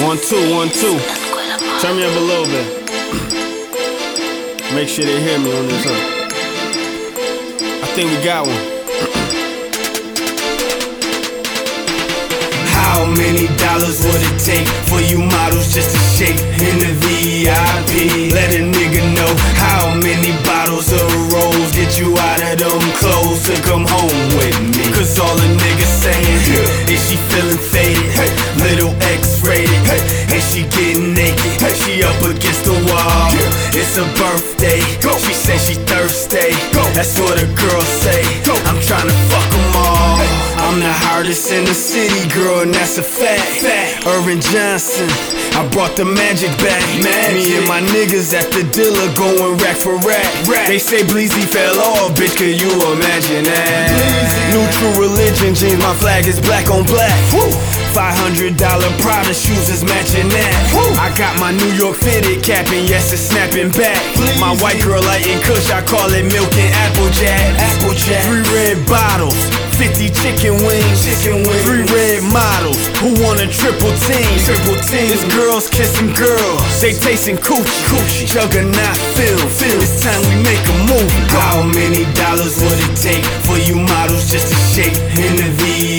1, 2, 1, 2. Turn me up a little bit. Make sure they hear me on this one. I think we got one. How many dollars would it take for you models just to shake in the VIP? Let a nigga know how many bottles of Rose get you out of them clothes to come home with me. Cause all the niggas saying is she feeling faded, little X-rated, and she getting naked, she up against the wall. It's her birthday, she said she thirsty, that's what a girl say. I'm tryna fuck them all. I'm the hardest in the city, girl, and that's a fact. Irvin Johnson, I brought the magic back. Me and my niggas at the dealer going rack for rack. They say Bleezy fell off, bitch, could you imagine that? Neutral religion, jeans, my flag is black on black. $500 Prada shoes is matching that. I got my New York fitted cap and yes, it's snapping back. My white girl lighting kush, I call it milk and Applejack. 3 red bottles, 50 chicken wings, 3 red models who want a triple team. This girls kissing girls, they tasting coochie. Juggernaut film, it's time we make a move. How many dollars would it take for you models just to shake in the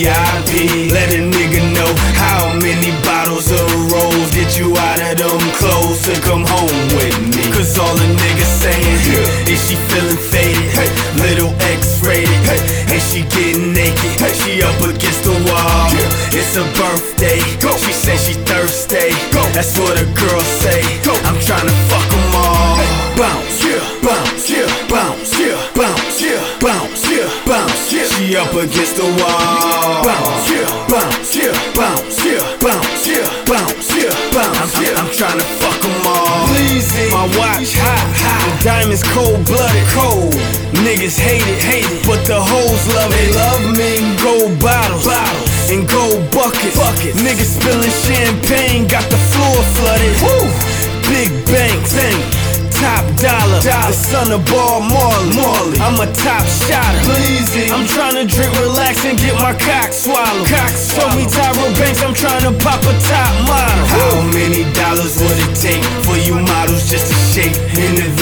VIP? Let a nigga know how many bottles of Rose get you out of them clothes to come home with me. Cause all the niggas saying is she feeling faded, little X-rated, and she getting naked, she up against the wall. It's her birthday, she said she thirsty, that's what a girl say. I'm tryna fuck them all. Bounce, bounce, bounce, bounce, bounce, bounce. She up against the wall. Bounce, bounce, bounce, bounce, bounce, bounce. I'm tryna fuck them all. My watch hot, the diamonds cold-blooded, cold. Niggas hate it, but the hoes love it. They love me. Gold bottles and gold buckets. Niggas spilling champagne, got the floor flooded. Big banks, top dollar, the son of Bob Marley. I'm a top shotter. I'm tryna drink, relax, and get my cock swallowed. Show me Tyra Banks, I'm tryna pop a top model. How many dollars would it take for you models just to shake in the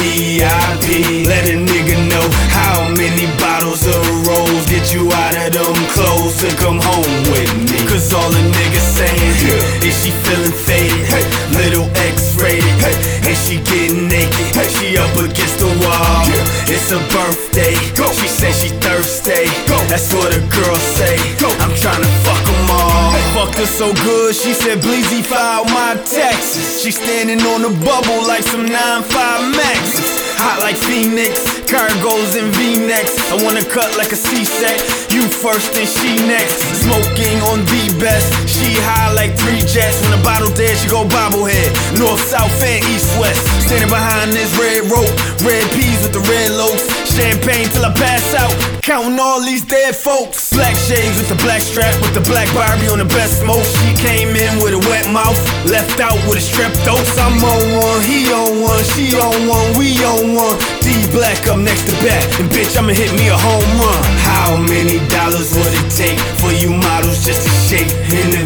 VIP? Let a nigga know how many bottles of Rose get you out of them clothes to come home with me. Cause all the niggas saying is she feeling faded, little X-rated, and she getting naked, she up against the wall. It's her birthday, she said she thirsty, that's what a girl say. I'm tryna fuck them all. Fucked her so good, she said Bleezy filed my taxes. She standing on the bubble like some 9.5 Maxes. Hot like Phoenix, cargos and V-necks. I wanna cut like a C-set, you first and she next. Smoking on the best, she high like 3 jets. When the bottle dead, she go bobblehead, north, south, and east, west. Standing behind this red rope, red peas with the red loaves. Champagne till I pass out, counting all these dead folks. Black shades with the black strap, with the black Barbie on the best smoke. She came in with a wet mouth, left out with a strep throat. I'm on one, he on one, she on one, we on one. D-Black up next to back, and bitch, I'ma hit me a home run. How many dollars would it take for you models just to shake in the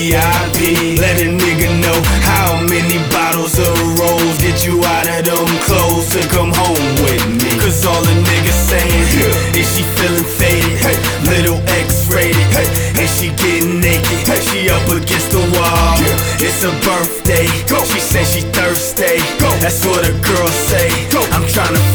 VIP? Let a nigga know how many bottles of Rose get you out of them clothes to come home with me. Cause all the niggas saying is she feeling faded, little X-rated, and she getting naked, she up against the wall. It's her birthday, she said she thirsty, that's what a girl say. I'm tryna